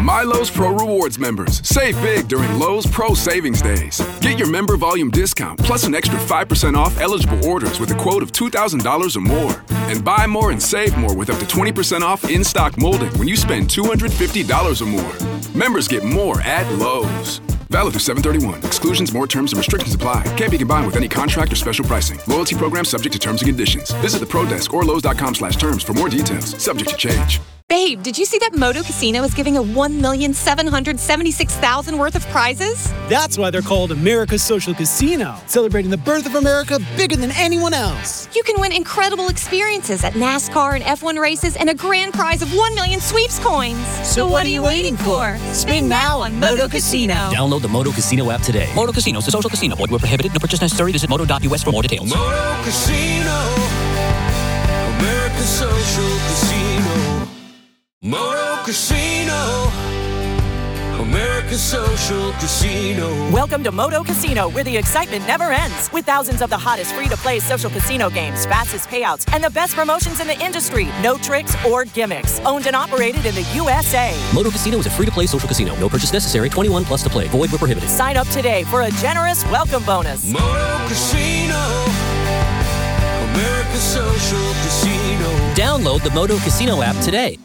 My Lowe's Pro Rewards members. Save big during Lowe's Pro Savings Days. Get your member volume discount plus an extra 5% off eligible orders with a quote of $2,000 or more. And buy more and save more with up to 20% off in-stock molding when you spend $250 or more. Members get more at Lowe's. Valid through 7/31. Exclusions, more terms, and restrictions apply. Can't be combined with any contract or special pricing. Loyalty program subject to terms and conditions. Visit the Pro Desk or Lowe's.com/terms for more details. Subject to change. Babe, did you see that Moto Casino is giving a $1,776,000 worth of prizes? That's why they're called America's Social Casino, celebrating the birth of America bigger than anyone else. You can win incredible experiences at NASCAR and F1 races and a grand prize of 1 million sweeps coins. So what are you waiting for? Spin now on Moto Casino. Download the Moto Casino app today. Moto Casino is a social casino. Void where prohibited. No purchase necessary. Visit moto.us for more details. Moto Casino, America's Social Casino. Moto Casino, America's Social Casino. Welcome to Moto Casino, where the excitement never ends. With thousands of the hottest free-to-play social casino games, fastest payouts, and the best promotions in the industry. No tricks or gimmicks. Owned and operated in the USA. Moto Casino is a free-to-play social casino. No purchase necessary. 21 plus to play. Void where prohibited. Sign up today for a generous welcome bonus. Moto Casino, America's Social Casino. Download the Moto Casino app today.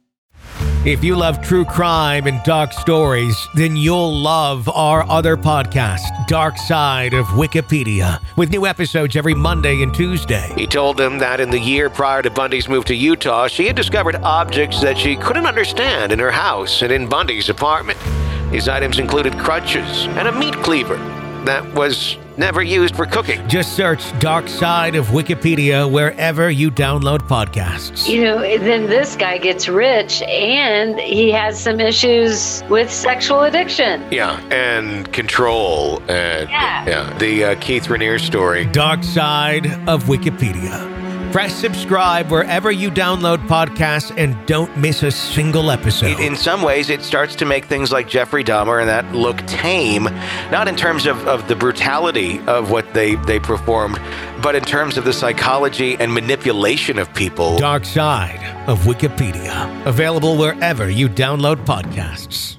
If you love true crime and dark stories, then you'll love our other podcast, Dark Side of Wikipedia, with new episodes every Monday and Tuesday. He told them that in the year prior to Bundy's move to Utah, she had discovered objects that she couldn't understand in her house and in Bundy's apartment. These items included crutches and a meat cleaver that was never used for cooking. Just search Dark Side of Wikipedia wherever you download podcasts. You know, then this guy gets rich and he has some issues with sexual addiction. Yeah, and control. And the Keith Raniere story. Dark Side of Wikipedia. Press subscribe wherever you download podcasts and don't miss a single episode. In some ways, it starts to make things like Jeffrey Dahmer and that look tame, not in terms of the brutality of what they performed, but in terms of the psychology and manipulation of people. Dark Side of Wikipedia. Available wherever you download podcasts.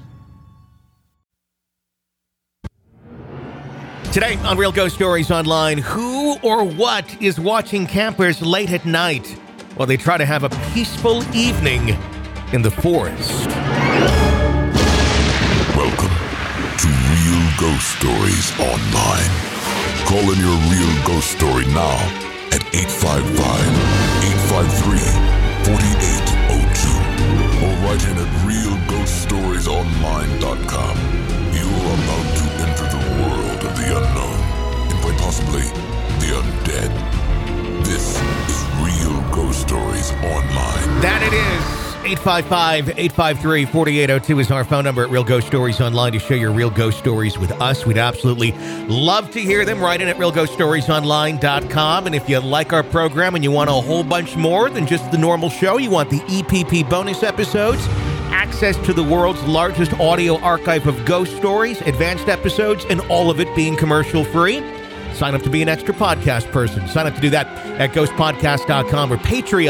Today on Real Ghost Stories Online, who or what is watching campers late at night while they try to have a peaceful evening in the forest? Welcome to Real Ghost Stories Online. Call in your real ghost story now at 855-853-4802 or write in at realghoststoriesonline.com. You are about to enter the world of the unknown and quite possibly the undead. This is Real Ghost Stories Online. That it is. 855-853-4802 is our phone number at Real Ghost Stories Online to share your real ghost stories with us. We'd absolutely love to hear them. Write in at realghoststoriesonline.com. And if you like our program and you want a whole bunch more than just the normal show, you want the EPP bonus episodes, access to the world's largest audio archive of ghost stories, advanced episodes, and all of it being commercial-free, sign up to be an extra podcast person. Sign up to do that at ghostpodcast.com or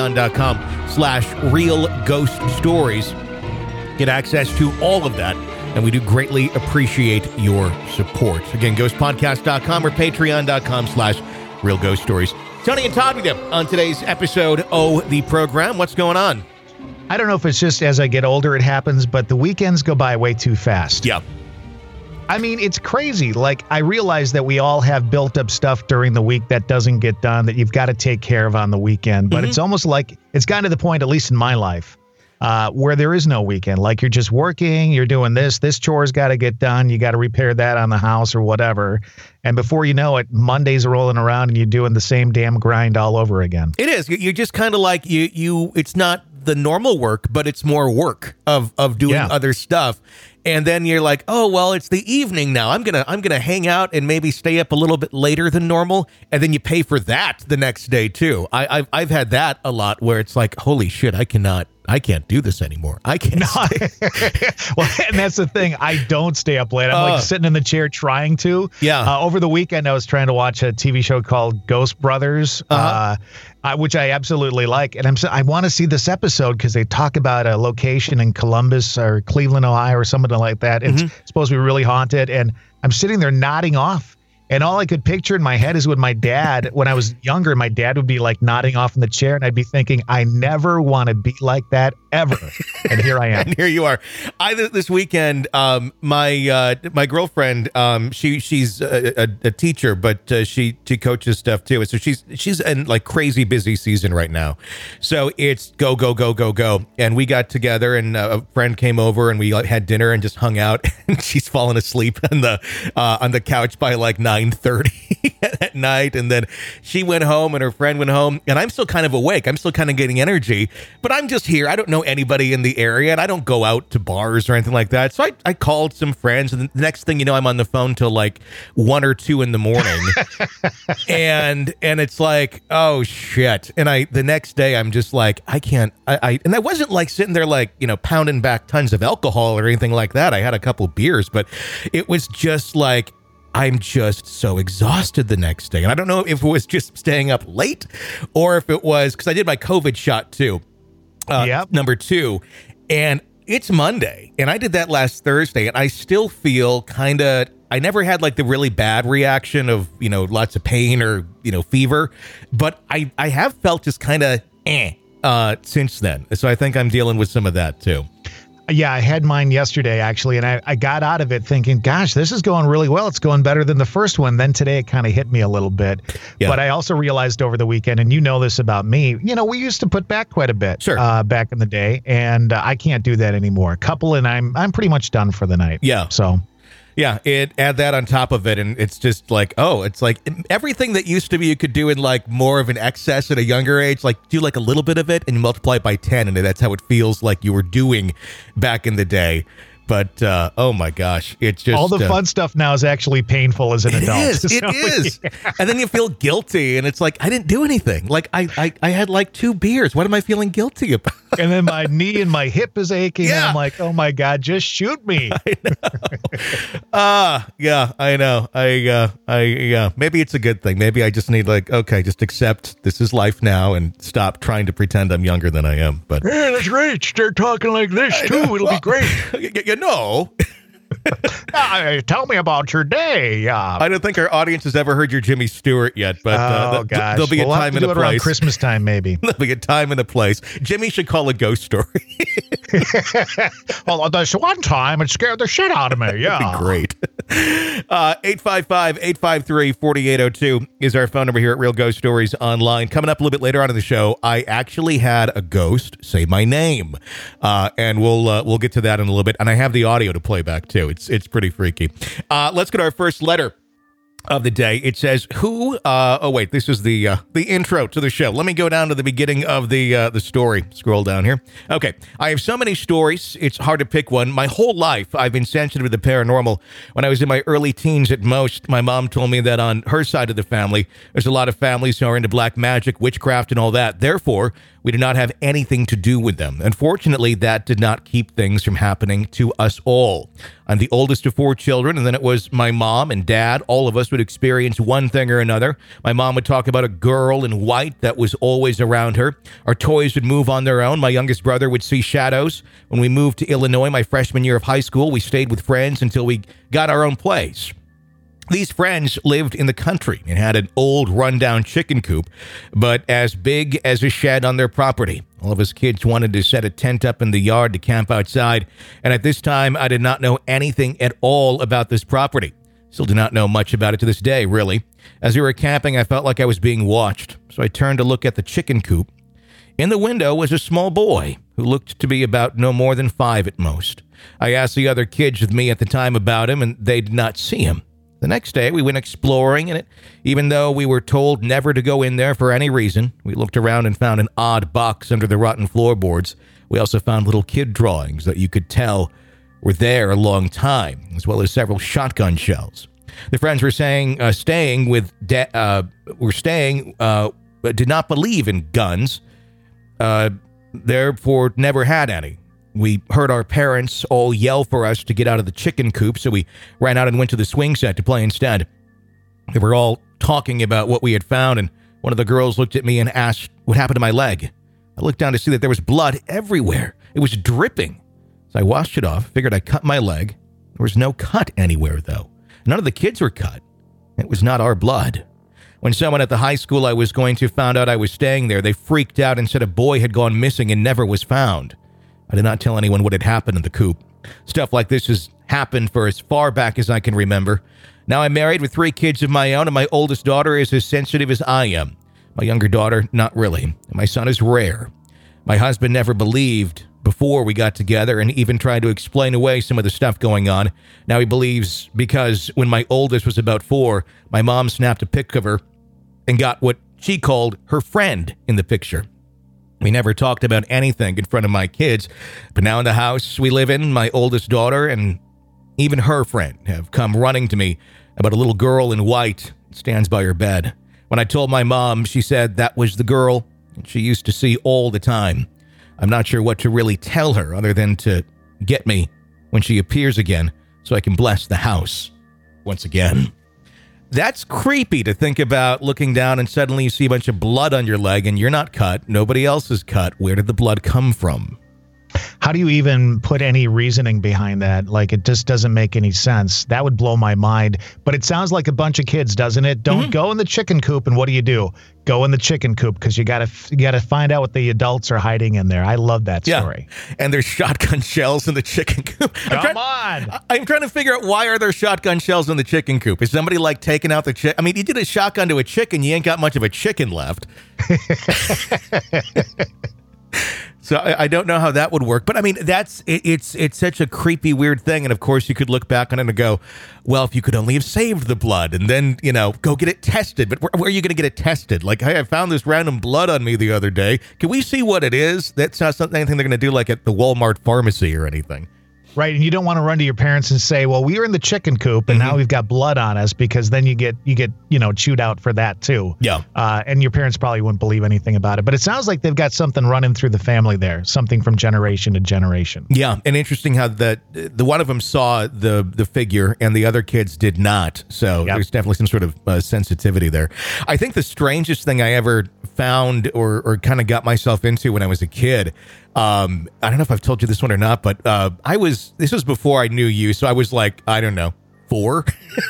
patreon.com/realghoststories. Get access to all of that, and we do greatly appreciate your support. Again, ghostpodcast.com or patreon.com/realghoststories. Tony and Todd with you on today's episode of the program. What's going on? I don't know if it's just as I get older it happens, but the weekends go by way too fast. Yeah. I mean, it's crazy. Like, I realize that we all have built up stuff during the week that doesn't get done, that you've got to take care of on the weekend. But it's almost like it's gotten to the point, at least in my life, where there is no weekend. Like, you're just working, you're doing this chore's got to get done, you got to repair that on the house or whatever. And before you know it, Monday's rolling around and you're doing the same damn grind all over again. It is. You're just kind of like, it's not the normal work, but it's more work of doing other stuff. And then you're like, oh, well, it's the evening now. I'm gonna hang out and maybe stay up a little bit later than normal. And then you pay for that the next day too. I've had that a lot where it's like, holy shit, I cannot I can't do this anymore. I can't. Well, and that's the thing. I don't stay up late. I'm like sitting in the chair trying to. Yeah. Over the weekend, I was trying to watch a TV show called Ghost Brothers, which I absolutely like. And I want to see this episode because they talk about a location in Columbus or Cleveland, Ohio, or something like that. It's supposed to be really haunted. And I'm sitting there nodding off. And all I could picture in my head is when I was younger, my dad would be like nodding off in the chair, and I'd be thinking, I never want to be like that ever. And here I am. And here you are. This weekend, my girlfriend, she's a teacher, but she coaches stuff too. So she's in like crazy busy season right now. So it's go, go, go, go, go. And we got together, and a friend came over, and we had dinner and just hung out. And she's fallen asleep on the couch by like 9:30 at night. And then she went home, and her friend went home, and I'm still kind of awake. I'm still kind of getting energy, but I'm just here. I don't know anybody in the area, and I don't go out to bars or anything like that. So I called some friends, and the next thing you know, I'm on the phone till like 1 or 2 in the morning. and it's like, oh shit. And the next day I'm just like, I can't, and I wasn't like sitting there like, pounding back tons of alcohol or anything like that. I had a couple beers, but it was just like, I'm just so exhausted the next day. And I don't know if it was just staying up late or if it was because I did my COVID shot too. Number 2. And it's Monday. And I did that last Thursday. And I still feel I never had like the really bad reaction of, lots of pain or, fever. But I have felt just kind of since then. So I think I'm dealing with some of that too. Yeah, I had mine yesterday, actually, and I got out of it thinking, gosh, this is going really well. It's going better than the first one. Then today it kind of hit me a little bit. Yeah. But I also realized over the weekend, and you know this about me, we used to put back quite a bit back in the day, and I can't do that anymore. A couple, and I'm pretty much done for the night. Yeah. So... yeah, add that on top of it, and it's just like, it's like everything that used to be you could do in like more of an excess at a younger age, like do like a little bit of it and you multiply it by 10, and that's how it feels like you were doing back in the day. But, oh my gosh, it's just... all the fun stuff now is actually painful as an adult. It is. Yeah. And then you feel guilty, and it's like, I didn't do anything. Like, I had like 2 beers. What am I feeling guilty about? And then my knee and my hip is aching, and I'm like, oh my God, just shoot me. I know. Yeah, I know. Yeah. Maybe it's a good thing. Maybe I just need just accept this is life now and stop trying to pretend I'm younger than I am. But yeah, that's right. Start talking like this, too. It'll be great. No. Tell me about your day. I don't think our audience has ever heard your Jimmy Stewart yet, but gosh. There'll be a time and a place. Around Christmas time, maybe. There'll be a time and a place. Jimmy should call a ghost story. Well, this one time it scared the shit out of me. Yeah. That'd be great. 855-853-4802 is our phone number here at Real Ghost Stories Online. Coming up a little bit later on in the show, I actually had a ghost say my name, and we'll get to that in a little bit. And I have the audio to play back too. It's pretty freaky. Let's get our first letter of the day. It says, who, this is the intro to the show. Let me go down to the beginning of the story. Scroll down here. Okay. I have so many stories. It's hard to pick one. My whole life, I've been sensitive to the paranormal. When I was in my early teens at most, my mom told me that on her side of the family, there's a lot of families who are into black magic, witchcraft, and all that. Therefore, we did not have anything to do with them. Unfortunately, that did not keep things from happening to us all. I'm the oldest of 4 children, and then it was my mom and dad. All of us would experience one thing or another. My mom would talk about a girl in white that was always around her. Our toys would move on their own. My youngest brother would see shadows. When we moved to Illinois my freshman year of high school, we stayed with friends until we got our own place. These friends lived in the country and had an old rundown chicken coop, but as big as a shed on their property. All of us kids wanted to set a tent up in the yard to camp outside, and at this time, I did not know anything at all about this property. Still do not know much about it to this day, really. As we were camping, I felt like I was being watched, so I turned to look at the chicken coop. In the window was a small boy who looked to be about no more than 5 at most. I asked the other kids with me at the time about him, and they did not see him. The next day, we went exploring in it. Even though we were told never to go in there for any reason, we looked around and found an odd box under the rotten floorboards. We also found little kid drawings that you could tell were there a long time, as well as several shotgun shells. The friends were staying did not believe in guns, therefore never had any. We heard our parents all yell for us to get out of the chicken coop, so we ran out and went to the swing set to play instead. They were all talking about what we had found, and one of the girls looked at me and asked what happened to my leg. I looked down to see that there was blood everywhere. It was dripping. So I washed it off, figured I cut my leg. There was no cut anywhere, though. None of the kids were cut. It was not our blood. When someone at the high school I was going to found out I was staying there, they freaked out and said a boy had gone missing and never was found. I did not tell anyone what had happened in the coop. Stuff like this has happened for as far back as I can remember. Now I'm married with 3 kids of my own, and my oldest daughter is as sensitive as I am. My younger daughter, not really. And my son is rare. My husband never believed before we got together and even tried to explain away some of the stuff going on. Now he believes because when my oldest was about 4, my mom snapped a pic of her and got what she called her friend in the picture. We never talked about anything in front of my kids, but now in the house we live in, my oldest daughter and even her friend have come running to me about a little girl in white that stands by her bed. When I told my mom, she said that was the girl she used to see all the time. I'm not sure what to really tell her other than to get me when she appears again so I can bless the house once again. That's creepy to think about, looking down and suddenly you see a bunch of blood on your leg and you're not cut. Nobody else is cut. Where did the blood come from? How do you even put any reasoning behind that? Like, it just doesn't make any sense. That would blow my mind. But it sounds like a bunch of kids, doesn't it? Don't go in the chicken coop. And what do? Go in the chicken coop because you gotta find out what the adults are hiding in there. I love that story. And there's shotgun shells in the chicken coop. I'm trying to figure out, why are there shotgun shells in the chicken coop? Is somebody like taking out the chicken? I mean, you did a shotgun to a chicken, you ain't got much of a chicken left. So I don't know how that would work. But I mean, it's such a creepy, weird thing. And of course, you could look back on it and go, well, if you could only have saved the blood and then, go get it tested. But where are you going to get it tested? Like, hey, I found this random blood on me the other day. Can we see what it is? That's not anything they're going to do like at the Walmart pharmacy or anything. Right, and you don't want to run to your parents and say, well, we were in the chicken coop and now we've got blood on us, because then you get chewed out for that too. Yeah. And your parents probably wouldn't believe anything about it. But it sounds like they've got something running through the family there, something from generation to generation. Yeah, and interesting how the one of them saw the figure and the other kids did not. So there's definitely some sort of sensitivity there. I think the strangest thing I ever found or kind of got myself into when I was a kid, I don't know if I've told you this one or not, but this was before I knew you, so I was like, I don't know, 4?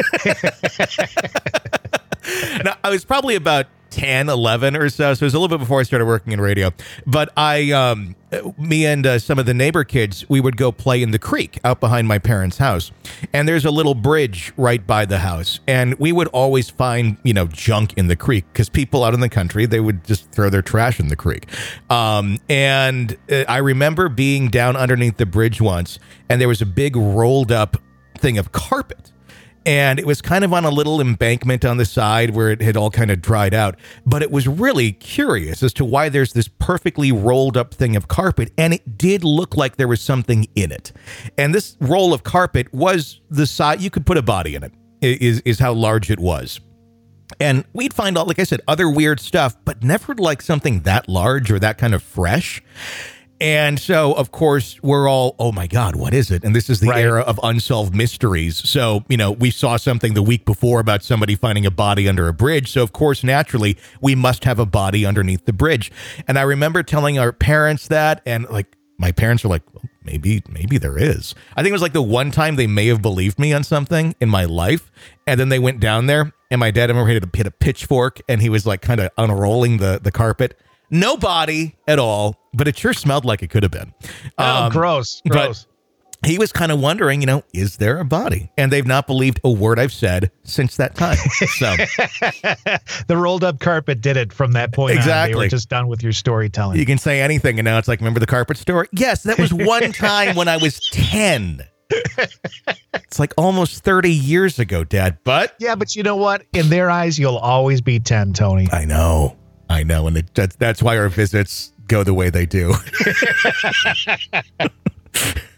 No, I was probably about 10, 11 or so. So it was a little bit before I started working in radio. But me and some of the neighbor kids, we would go play in the creek out behind my parents' house. And there's a little bridge right by the house. And we would always find, junk in the creek because people out in the country, they would just throw their trash in the creek. And I remember being down underneath the bridge once, and there was a big rolled up thing of carpet. And it was kind of on a little embankment on the side where it had all kind of dried out. But it was really curious as to why there's this perfectly rolled up thing of carpet. And it did look like there was something in it. And this roll of carpet was the size, you could put a body in it, is how large it was. And we'd find out, like I said, other weird stuff, but never like something that large or that kind of fresh. And so, of course, we're all, oh, my God, what is it? And this is the era of unsolved mysteries. So, we saw something the week before about somebody finding a body under a bridge. So, of course, naturally, we must have a body underneath the bridge. And I remember telling our parents that, and like my parents were like, well, maybe there is. I think it was like the one time they may have believed me on something in my life. And then they went down there, and my dad, I remember, hit a pitchfork, and he was like kind of unrolling the carpet. No body at all, but it sure smelled like it could have been. Gross. But he was kind of wondering, is there a body? And they've not believed a word I've said since that time. So the rolled up carpet did it from that point exactly. on. They were just done with your storytelling. You can say anything, and now it's like, remember the carpet story? Yes, that was one time when I was 10. It's like almost 30 years ago, Dad. But yeah, but you know what? In their eyes, you'll always be 10, Tony. I know. And that's why our visits go the way they do.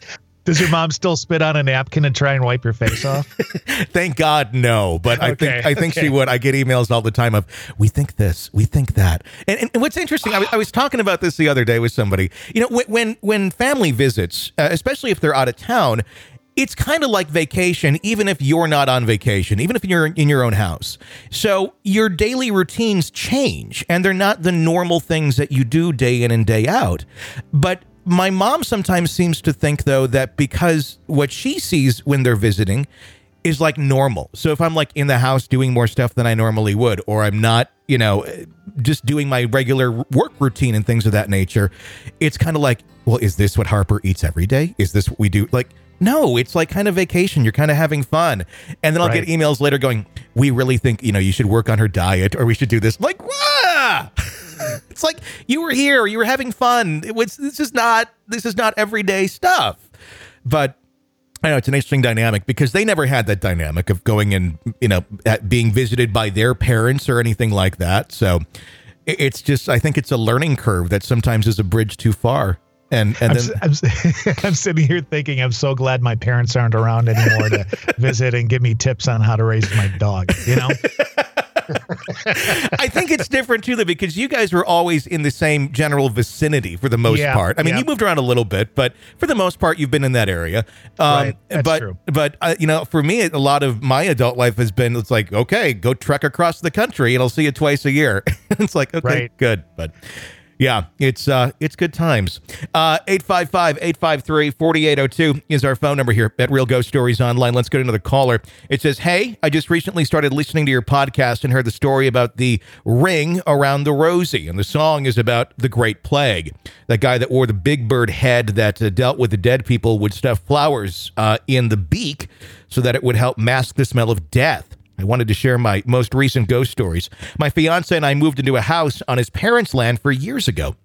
Does your mom still spit on a napkin and try and wipe your face off? Thank God, no. But Okay, I think she would. I get emails all the time of, we think this, we think that. And what's interesting, I was talking about this the other day with somebody. You know, when family visits, especially if they're out of town, it's kind of like vacation, even if you're not on vacation, even if you're in your own house. So your daily routines change, and they're not the normal things that you do day in and day out. But my mom sometimes seems to think, though, that because what she sees when they're visiting is like normal. So if I'm like in the house doing more stuff than I normally would, or I'm not, you know, just doing my regular work routine and things of that nature, it's kind of like, well, is this what Harper eats every day? Is this what we do? Like, no, it's like kind of vacation. You're kind of having fun. And then I'll get emails later going, we really think, you know, you should work on her diet, or we should do this. Like, what? It's like, you were here, you were having fun. This is not everyday stuff. But I know it's an interesting dynamic, because they never had that dynamic of going and, you know, being visited by their parents or anything like that. So it's just, I think it's a learning curve that sometimes is a bridge too far. And I'm then sitting here thinking, I'm so glad my parents aren't around anymore to visit and give me tips on how to raise my dog, you know? I think it's different too, though, because you guys were always in the same general vicinity for the most part. I mean, you moved around a little bit, but for the most part, you've been in that area. Right. That's true. But you know, for me, a lot of my adult life has been, it's like, okay, go trek across the country and I'll see you twice a year. It's like, okay, good. But yeah, it's good times. 855-853-4802 is our phone number here at Real Ghost Stories Online. Let's go to another caller. It says, hey, I just recently started listening to your podcast and heard the story about the ring around the Rosie. And the song is about the Great Plague. That guy that wore the big bird head that dealt with the dead people would stuff flowers in the beak so that it would help mask the smell of death. I wanted to share my most recent ghost stories. My fiance and I moved into a house on his parents' land 4 years ago.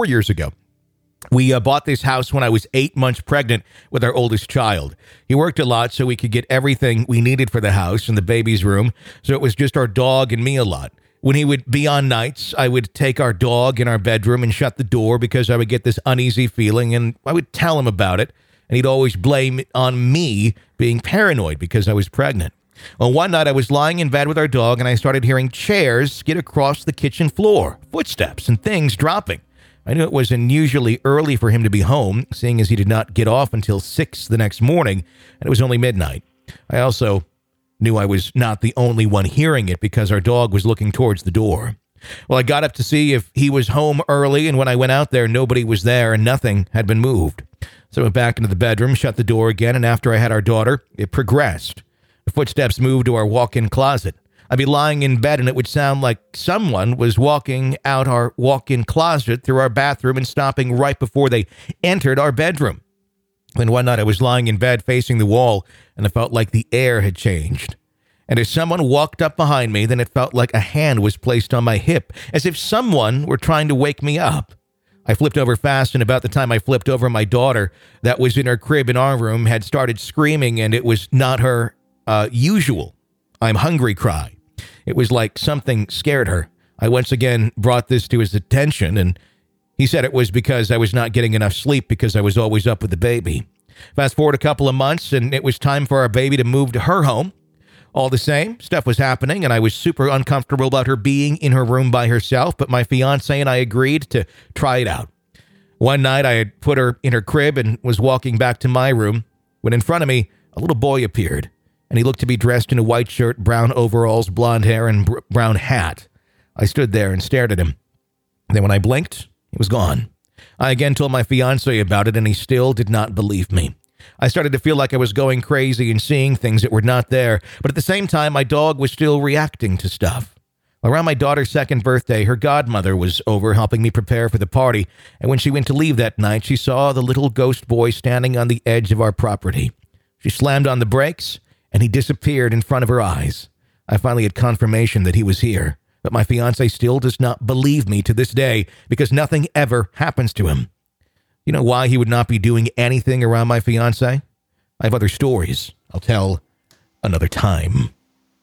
We bought this house when I was 8 months pregnant with our oldest child. He worked a lot so we could get everything we needed for the house and the baby's room, so it was just our dog and me a lot. When he would be on nights, I would take our dog in our bedroom and shut the door because I would get this uneasy feeling, and I would tell him about it, and he'd always blame it on me being paranoid because I was pregnant. Well, one night I was lying in bed with our dog and I started hearing chairs skid across the kitchen floor, footsteps and things dropping. I knew it was unusually early for him to be home, seeing as he did not get off until 6 the next morning, and it was only midnight. I also knew I was not the only one hearing it because our dog was looking towards the door. Well, I got up to see if he was home early, and when I went out there, nobody was there and nothing had been moved. So I went back into the bedroom, shut the door again, and after I had our daughter, it progressed. The footsteps moved to our walk-in closet. I'd be lying in bed and it would sound like someone was walking out our walk-in closet through our bathroom and stopping right before they entered our bedroom. Then one night I was lying in bed facing the wall and I felt like the air had changed. And as someone walked up behind me, then it felt like a hand was placed on my hip, as if someone were trying to wake me up. I flipped over fast, and about the time I flipped over, my daughter that was in her crib in our room had started screaming, and it was not her usual "I'm hungry" cry. It was like something scared her. I once again brought this to his attention, and he said it was because I was not getting enough sleep because I was always up with the baby. Fast forward a couple of months, and it was time for our baby to move to her home. All the same, stuff was happening, and I was super uncomfortable about her being in her room by herself, but my fiance and I agreed to try it out. One night, I had put her in her crib and was walking back to my room when in front of me, a little boy appeared. And he looked to be dressed in a white shirt, brown overalls, blonde hair, and brown hat. I stood there and stared at him. And then when I blinked, he was gone. I again told my fiancé about it, and he still did not believe me. I started to feel like I was going crazy and seeing things that were not there, but at the same time, my dog was still reacting to stuff. Around my daughter's second birthday, her godmother was over helping me prepare for the party, and when she went to leave that night, she saw the little ghost boy standing on the edge of our property. She slammed on the brakes, and he disappeared in front of her eyes. I finally had confirmation that he was here, but my fiancé still does not believe me to this day because nothing ever happens to him. You know why he would not be doing anything around my fiancé? I have other stories I'll tell another time.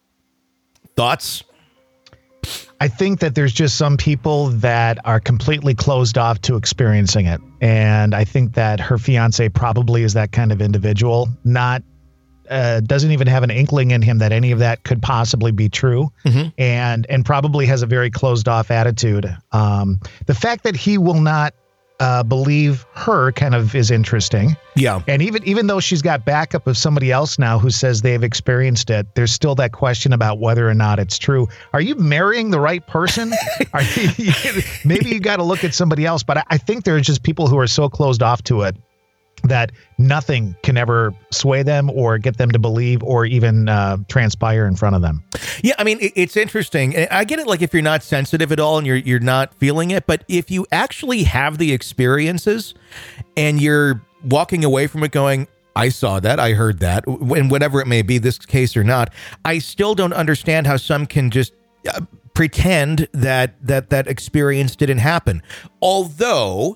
Thoughts? I think that there's just some people that are completely closed off to experiencing it. And I think that her fiance probably is that kind of individual, doesn't even have an inkling in him that any of that could possibly be true, and probably has a very closed off attitude. The fact that he will not believe her kind of is interesting. Yeah. And even though she's got backup of somebody else now who says they've experienced it, there's still that question about whether or not it's true. Are you marrying the right person? Maybe you got to look at somebody else. But I think there's just people who are so closed off to it that nothing can ever sway them or get them to believe or even transpire in front of them. Yeah, I mean, it's interesting. I get it, like, if you're not sensitive at all and you're not feeling it, but if you actually have the experiences and you're walking away from it going, I saw that, I heard that, and whatever it may be, this case or not, I still don't understand how some can just pretend that experience didn't happen. Although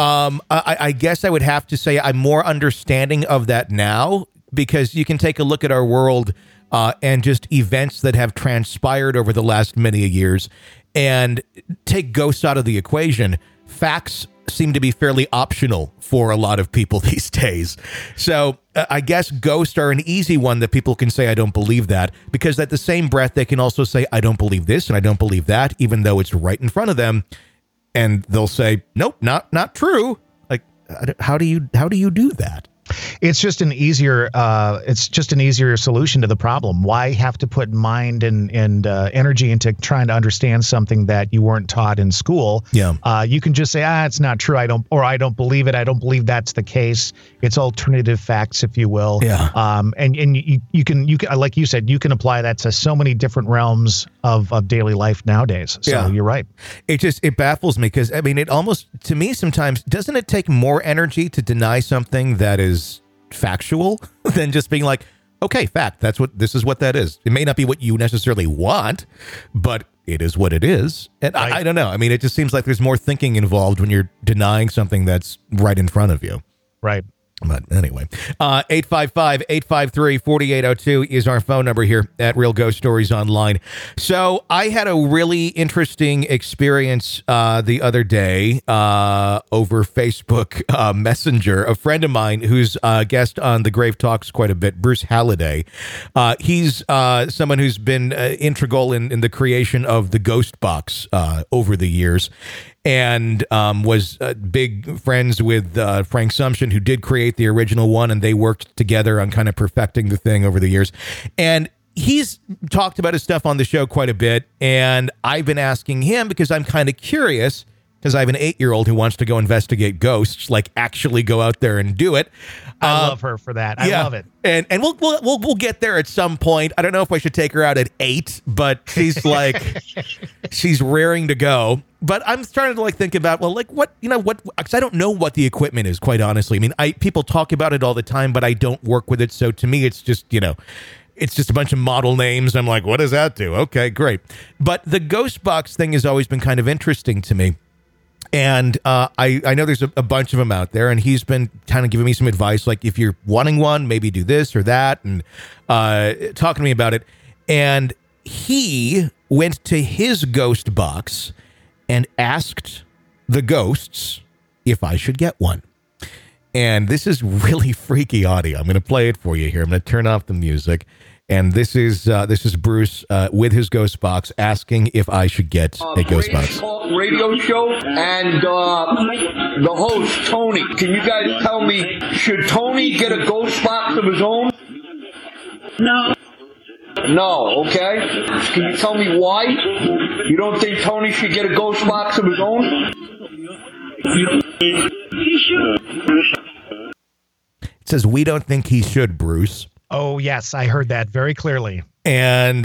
I guess I would have to say I'm more understanding of that now, because you can take a look at our world and just events that have transpired over the last many years and take ghosts out of the equation. Facts seem to be fairly optional for a lot of people these days. So I guess ghosts are an easy one that people can say, I don't believe that, because at the same breath, they can also say, I don't believe this and I don't believe that, even though it's right in front of them. And they'll say, nope, not true. Like, how do you do that? It's just an easier solution to the problem. Why have to put mind and energy into trying to understand something that you weren't taught in school? Yeah. You can just say, it's not true. I don't believe it. I don't believe that's the case. It's alternative facts, if you will. Yeah. And you can, like you said, you can apply that to so many different realms of daily life nowadays. So yeah. You're right. It baffles me because, I mean, it almost, to me sometimes, doesn't it take more energy to deny something that is factual than just being like, okay, fact, this is what that is. It may not be what you necessarily want, but it is what it is. And right. I don't know. I mean, it just seems like there's more thinking involved when you're denying something that's right in front of you. Right. But anyway, 855-853-4802 is our phone number here at Real Ghost Stories Online. So I had a really interesting experience the other day over Facebook Messenger. A friend of mine who's a guest on The Grave Talks quite a bit, Bruce Halliday. He's someone who's been integral in the creation of the Ghost Box over the years. And was big friends with Frank Sumption, who did create the original one, and they worked together on kind of perfecting the thing over the years. And he's talked about his stuff on the show quite a bit, and I've been asking him because I'm kind of curious, because I have an 8-year-old who wants to go investigate ghosts, like actually go out there and do it. I love her for that. I love it. And we'll get there at some point. I don't know if I should take her out at 8, but she's like, she's raring to go. But I'm starting to think about, well, like what, because I don't know what the equipment is, quite honestly. I mean, people talk about it all the time, but I don't work with it. So to me, it's just, it's just a bunch of model names. I'm like, what does that do? Okay, great. But the Ghost Box thing has always been kind of interesting to me. And I know there's a bunch of them out there, and he's been kind of giving me some advice, like if you're wanting one, maybe do this or that, and talking to me about it. And he went to his Ghost Box and asked the ghosts if I should get one. And this is really freaky audio. I'm going to play it for you here. I'm going to turn off the music. And this is Bruce with his Ghost Box asking if I should get a Ghost Box. Radio show, and the host, Tony. Can you guys tell me, should Tony get a Ghost Box of his own? No, okay. Can you tell me why? You don't think Tony should get a Ghost Box of his own? It says, we don't think he should, Bruce. Oh, yes, I heard that very clearly. And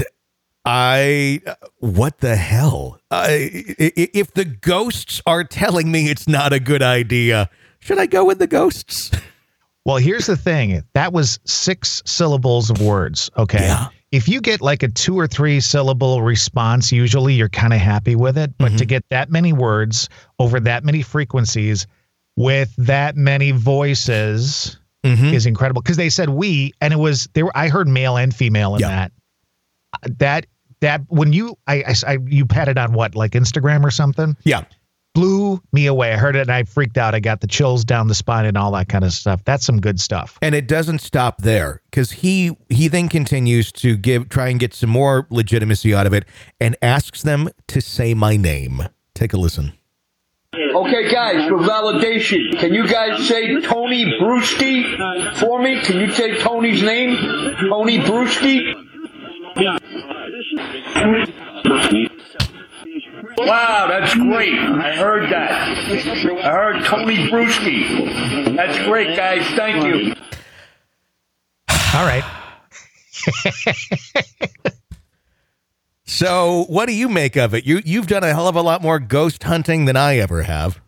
what the hell? If the ghosts are telling me it's not a good idea, should I go with the ghosts? Well, here's the thing. That was 6 syllables of words, okay? Yeah. If you get like a 2 or 3 syllable response, usually you're kind of happy with it. But to get that many words over that many frequencies with that many voices is incredible. Because they said we, and it was I heard male and female in that. That when you had it on what, like Instagram or something? Yeah. blew me away. I heard it and I freaked out. I got the chills down the spine and all that kind of stuff. That's some good stuff. And it doesn't stop there, because he then continues to try and get some more legitimacy out of it and asks them to say my name. Take a listen. Okay, guys, for validation, can you guys say Tony Brewski for me? Can you say Tony's name? Tony Brewski? Wow, that's great. I heard that. I heard Tony Brewski. That's great, guys. Thank you. All right. So what do you make of it? You've done a hell of a lot more ghost hunting than I ever have.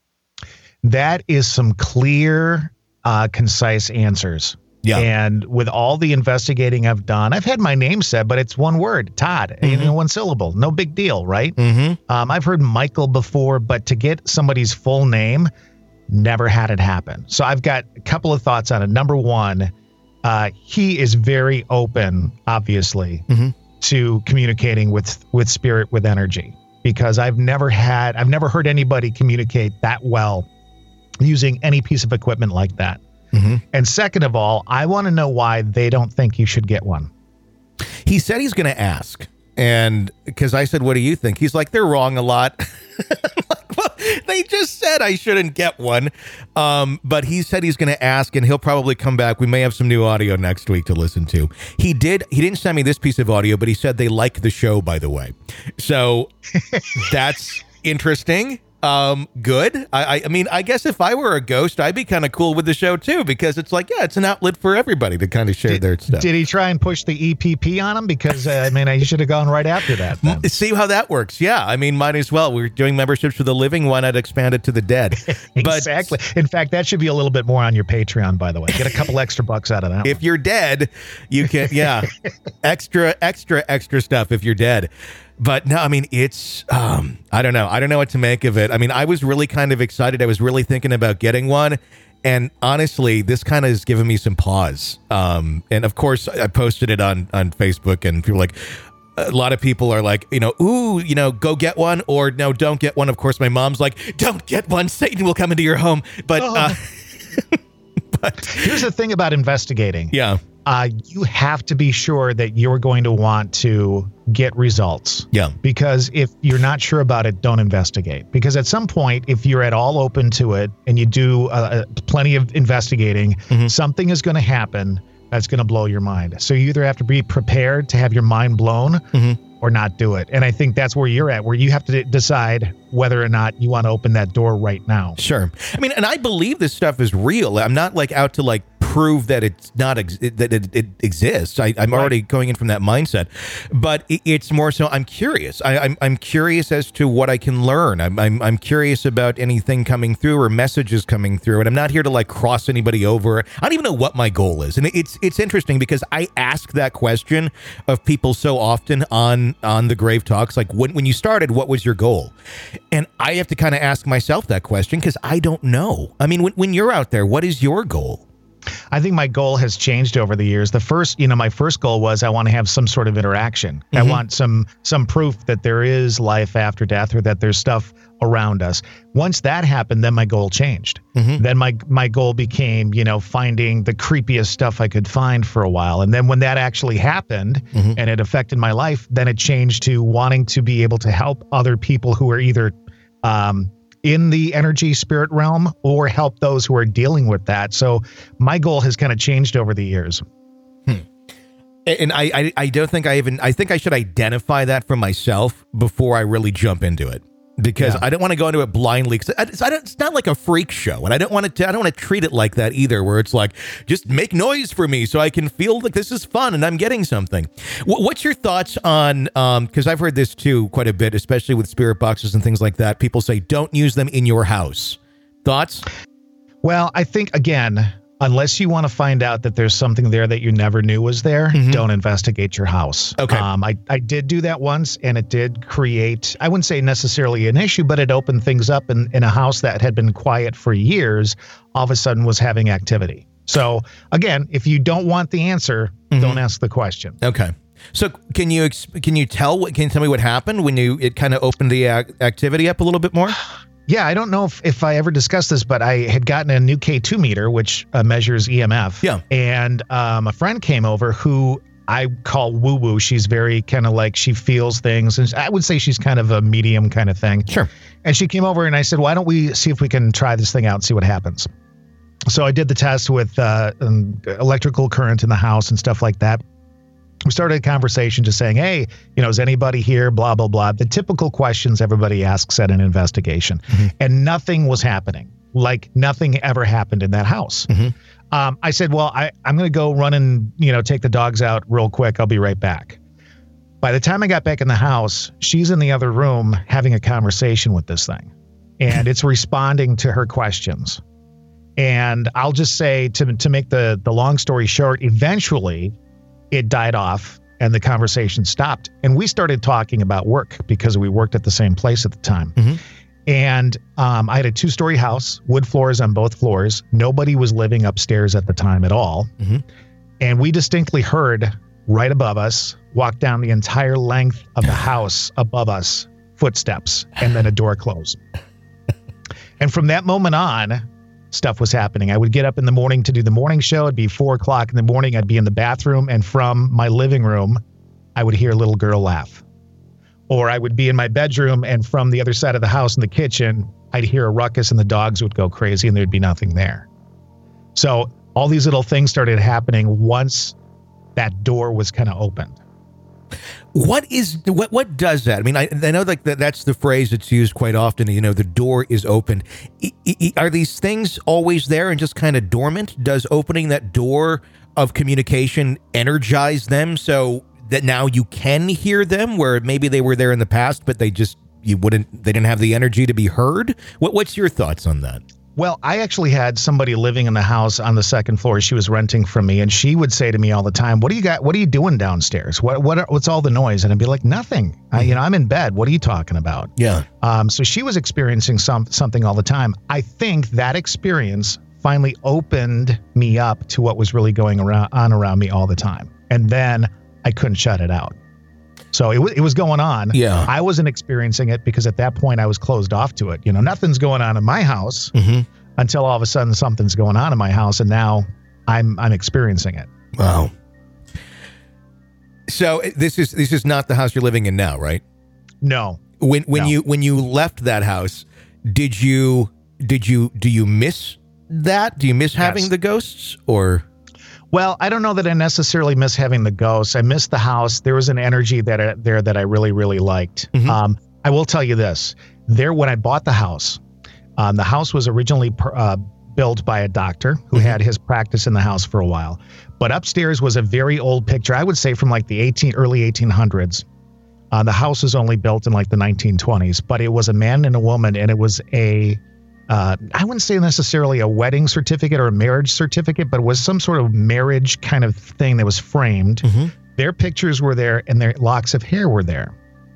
That is some clear, concise answers. Yeah. And with all the investigating I've done, I've had my name said, but it's one word, Todd, one syllable. No big deal, right? Mm-hmm. I've heard Michael before, but to get somebody's full name, never had it happen. So I've got a couple of thoughts on it. Number one, he is very open, obviously, to communicating with spirit, with energy, because I've never heard anybody communicate that well using any piece of equipment like that. And second of all, I want to know why they don't think you should get one. He said he's going to ask. And because I said, what do you think? He's like, they're wrong a lot. Well, they just said I shouldn't get one. But he said he's going to ask, and he'll probably come back. We may have some new audio next week to listen to. He didn't send me this piece of audio, but he said they like the show, by the way. So that's interesting. Good. I mean, I guess if I were a ghost, I'd be kind of cool with the show too, because it's like, yeah, it's an outlet for everybody to kind of share their stuff. Did he try and push the EPP on him? Because I should have gone right after that. Then. See how that works. Yeah. I mean, might as well. We're doing memberships for the living. Why not expand it to the dead? Exactly. In fact, that should be a little bit more on your Patreon, by the way. Get a couple extra bucks out of that. If you're dead, you can, yeah, extra stuff if you're dead. But no, I mean, it's, I don't know. I don't know what to make of it. I mean, I was really kind of excited. I was really thinking about getting one. And honestly, this kind of has given me some pause. And of course, I posted it on Facebook, and people like, a lot of people are like, ooh, go get one, or no, don't get one. Of course, my mom's like, don't get one. Satan will come into your home. But, but here's the thing about investigating. Yeah. You have to be sure that you're going to want to get results. Yeah. Because if you're not sure about it, don't investigate. Because at some point, if you're at all open to it and you do plenty of investigating, something is going to happen that's going to blow your mind. So you either have to be prepared to have your mind blown or not do it. And I think that's where you're at, where you have to decide whether or not you want to open that door right now. Sure. I mean, and I believe this stuff is real. I'm not like out to like prove that it's not that it exists. I'm already going in from that mindset, but it's more so I'm curious. I'm curious as to what I can learn. I'm curious about anything coming through or messages coming through, and I'm not here to like cross anybody over. I don't even know what my goal is, and it's interesting because I ask that question of people so often on the Grave Talks. Like when you started, what was your goal? And I have to kind of ask myself that question because I don't know. I mean, when you're out there, what is your goal? I think my goal has changed over the years. My first goal was I want to have some sort of interaction. I want some proof that there is life after death, or that there's stuff around us. Once that happened, then my goal changed. Then my goal became, finding the creepiest stuff I could find for a while. And then when that actually happened and it affected my life, then it changed to wanting to be able to help other people who are either in the energy spirit realm or help those who are dealing with that. So my goal has kind of changed over the years. And I don't think I think I should identify that for myself before I really jump into it. Because I don't want to go into it blindly. It's not like a freak show, and I don't want to treat it like that either, where it's like, just make noise for me so I can feel like this is fun and I'm getting something. What's your thoughts on? Because I've heard this too quite a bit, especially with spirit boxes and things like that. People say don't use them in your house. Thoughts? Well, I think again, unless you want to find out that there's something there that you never knew was there, don't investigate your house. Okay. I did do that once, and it did create, I wouldn't say necessarily an issue, but it opened things up in a house that had been quiet for years, all of a sudden was having activity. So again, if you don't want the answer, don't ask the question. Okay. So can you tell me what happened when it kind of opened the activity up a little bit more? Yeah, I don't know if I ever discussed this, but I had gotten a new K2 meter, which measures EMF. Yeah. And a friend came over who I call woo-woo. She's very kind of like, she feels things. And I would say she's kind of a medium kind of thing. Sure. And she came over and I said, why don't we see if we can try this thing out and see what happens? So I did the test with electrical current in the house and stuff like that. We started a conversation just saying, hey, is anybody here? Blah, blah, blah. The typical questions everybody asks at an investigation. Mm-hmm. And nothing was happening. Like nothing ever happened in that house. Mm-hmm. I said, well, I'm going to go run and, take the dogs out real quick. I'll be right back. By the time I got back in the house, she's in the other room having a conversation with this thing. And it's responding to her questions. And I'll just say, to make the long story short, eventually it died off and the conversation stopped. And we started talking about work because we worked at the same place at the time. Mm-hmm. And I had a 2-story house, wood floors on both floors. Nobody was living upstairs at the time at all. Mm-hmm. And we distinctly heard right above us, walk down the entire length of the house above us, footsteps, and then a door close. And from that moment on, stuff was happening. I would get up in the morning to do the morning show. It'd be 4:00 in the morning. I'd be in the bathroom, and from my living room, I would hear a little girl laugh. Or I would be in my bedroom, and from the other side of the house in the kitchen, I'd hear a ruckus and the dogs would go crazy and there'd be nothing there. So all these little things started happening once that door was kind of opened. What does that? I mean, I know like that's the phrase that's used quite often. The door is open. Are these things always there and just kind of dormant? Does opening that door of communication energize them so that now you can hear them, where maybe they were there in the past, but they didn't have the energy to be heard? What's your thoughts on that? Well, I actually had somebody living in the house on the second floor. She was renting from me, and she would say to me all the time, "What do you got? What are you doing downstairs? What's all the noise?" And I'd be like, "Nothing. I'm in bed. What are you talking about?" Yeah. So she was experiencing something all the time. I think that experience finally opened me up to what was really going on around me all the time, and then I couldn't shut it out. So it was going on. Yeah. I wasn't experiencing it because at that point I was closed off to it. Nothing's going on in my house until all of a sudden something's going on in my house, and now I'm experiencing it. Wow. So this is not the house you're living in now, right? No. When you left that house, do you miss that? Do you miss having the ghosts, or? Well, I don't know that I necessarily miss having the ghosts. I miss the house. There was an energy that I really, really liked. Mm-hmm. I will tell you this. When I bought the house was originally built by a doctor who had his practice in the house for a while. But upstairs was a very old picture, I would say from like the early 1800s. The house was only built in like the 1920s, but it was a man and a woman, and it was I wouldn't say necessarily a wedding certificate or a marriage certificate, but it was some sort of marriage kind of thing that was framed. Mm-hmm. Their pictures were there and their locks of hair were there.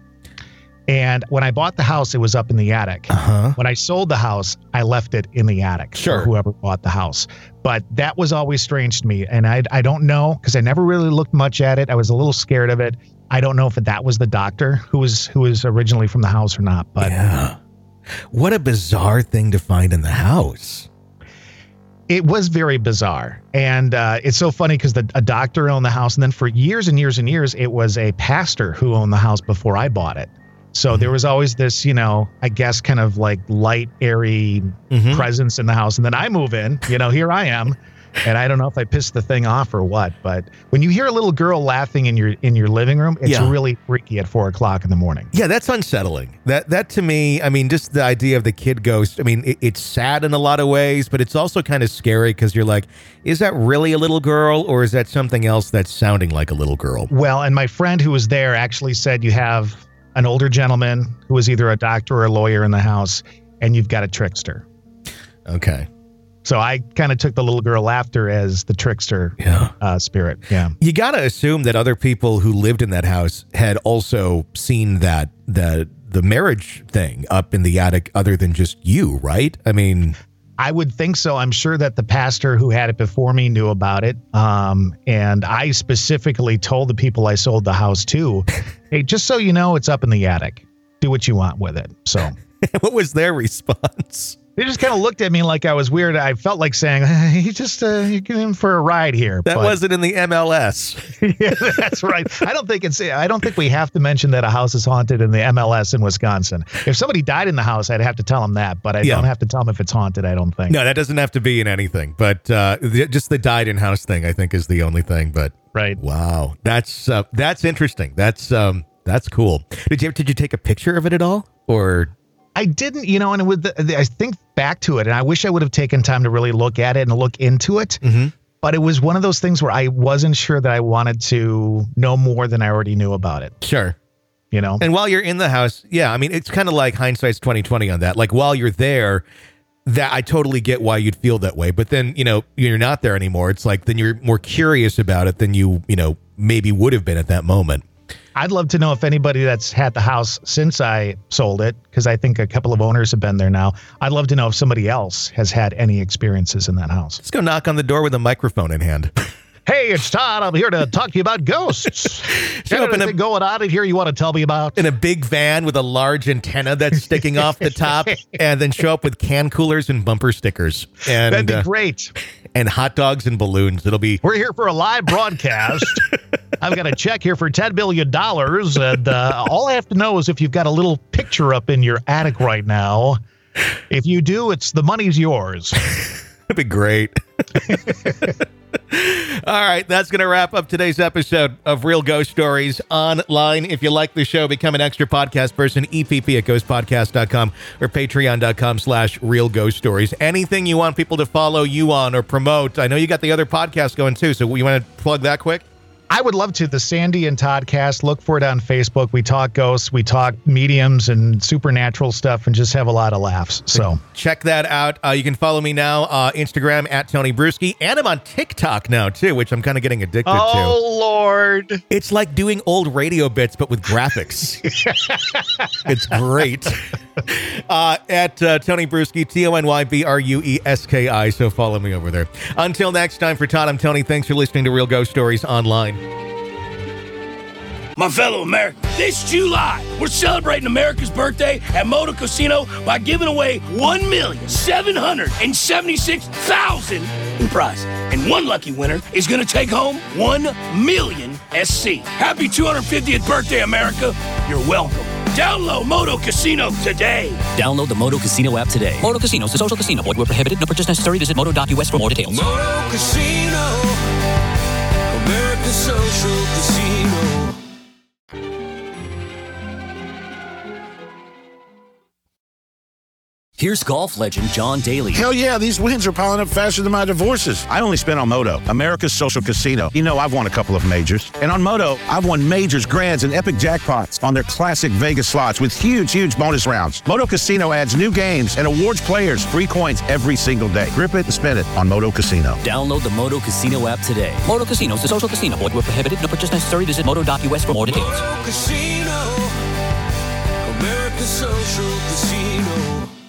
And when I bought the house, it was up in the attic. Uh-huh. When I sold the house, I left it in the attic for whoever bought the house. But that was always strange to me. And I don't know, because I never really looked much at it. I was a little scared of it. I don't know if that was the doctor who was originally from the house or not. But yeah. What a bizarre thing to find in the house. It was very bizarre. And it's so funny because a doctor owned the house. And then for years and years and years, it was a pastor who owned the house before I bought it. So there was always this, I guess kind of like light, airy presence in the house. And then I move in, here I am. And I don't know if I pissed the thing off or what, but when you hear a little girl laughing in your living room, it's really freaky at 4:00 in the morning. Yeah, that's unsettling. That to me, I mean, just the idea of the kid ghost. I mean, it's sad in a lot of ways, but it's also kind of scary because you're like, is that really a little girl, or is that something else that's sounding like a little girl? Well, and my friend who was there actually said you have an older gentleman who is either a doctor or a lawyer in the house, and you've got a trickster. Okay. So I kind of took the little girl laughter as the trickster spirit. Yeah. You got to assume that other people who lived in that house had also seen the marriage thing up in the attic other than just you, right? I mean, I would think so. I'm sure that the pastor who had it before me knew about it. And I specifically told the people I sold the house to, hey, just so you know, it's up in the attic. do what you want with it. So what was their response? They just kind of looked at me like I was weird. I felt like saying, hey, you're getting in for a ride here. That wasn't in the MLS. Yeah, that's right. I don't think we have to mention that a house is haunted in the MLS in Wisconsin. If somebody died in the house, I'd have to tell them that, but I don't have to tell them if it's haunted, I don't think. No, that doesn't have to be in anything, but just the died in house thing, I think, is the only thing. But right. Wow. That's interesting. That's cool. Did you take a picture of it at all? Or I didn't, and with I think back to it, and I wish I would have taken time to really look at it and look into it. Mm-hmm. But it was one of those things where I wasn't sure that I wanted to know more than I already knew about it. Sure. And while you're in the house, yeah, I mean, it's kind of like hindsight's 20/20 on that. Like while you're there, that I totally get why you'd feel that way. But then, you're not there anymore. It's like then you're more curious about it than you maybe would have been at that moment. I'd love to know if anybody that's had the house since I sold it, because I think a couple of owners have been there now. I'd love to know if somebody else has had any experiences in that house. Let's go knock on the door with a microphone in hand. Hey, it's Todd. I'm here to talk to you about ghosts. Anything going on in here you want to tell me about? In a big van with a large antenna that's sticking off the top, and then show up with can coolers and bumper stickers. And that'd be great. And hot dogs and balloons. We're here for a live broadcast. I've got a check here for $10 billion, and all I have to know is if you've got a little picture up in your attic right now. If you do, the money's yours. That'd be great. All right, that's going to wrap up today's episode of Real Ghost Stories Online. If you like the show, become an extra podcast person, EPP at ghostpodcast.com or patreon.com/Real Ghost Stories. Anything you want people to follow you on or promote. I know you got the other podcast going too, so you want to plug that quick? I would love to. The Sandy and Toddcast. Look for it on Facebook. We talk ghosts, we talk mediums and supernatural stuff, and just have a lot of laughs. So check that out. You can follow me now, Instagram at Tony Bruschi, and I'm on TikTok now too, which I'm kind of getting addicted to. Oh Lord! It's like doing old radio bits, but with graphics. It's great. At Tony Bruschi, TonyBruschi. So follow me over there. Until next time, for Todd, I'm Tony. Thanks for listening to Real Ghost Stories Online. My fellow Americans, this July, we're celebrating America's birthday at Moto Casino by giving away $1,776,000 in prizes. And one lucky winner is going to take home $1 million SC. Happy 250th birthday, America. You're welcome. Download Moto Casino today. Download the Moto Casino app today. Moto Casino is a social casino. Void where prohibited. No purchase necessary. Visit moto.us for more details. Moto Casino, America's social casino. Here's golf legend John Daly. Hell yeah, these wins are piling up faster than my divorces. I only spent on Moto, America's social casino. I've won a couple of majors. And on Moto, I've won majors, grands, and epic jackpots on their classic Vegas slots with huge bonus rounds. Moto Casino adds new games and awards players free coins every single day. Grip it and spin it on Moto Casino. Download the Moto Casino app today. Moto Casino is a social casino. Void where prohibited. No purchase necessary. Visit moto.us for more details. Moto Casino, America's social casino.